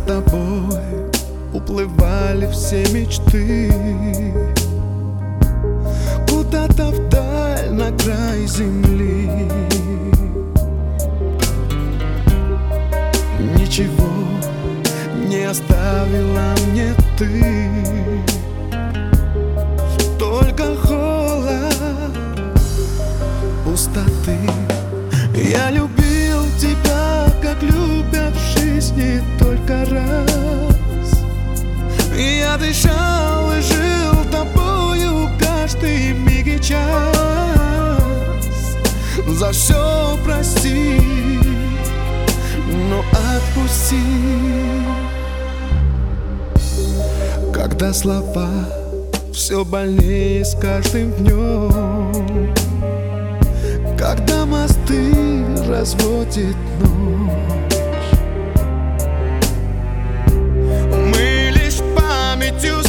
тобой уплывали все мечты куда-то вдаль, на край земли. Ничего не оставила мне ты, только холод, пустоты. Я любил тебя, как любят в жизни только раз. Я дышал и жил тобою каждый миг и час. За все прости, но отпусти. Когда слова все больнее с каждым днем, когда мосты разводит ночь, мы лишь памятью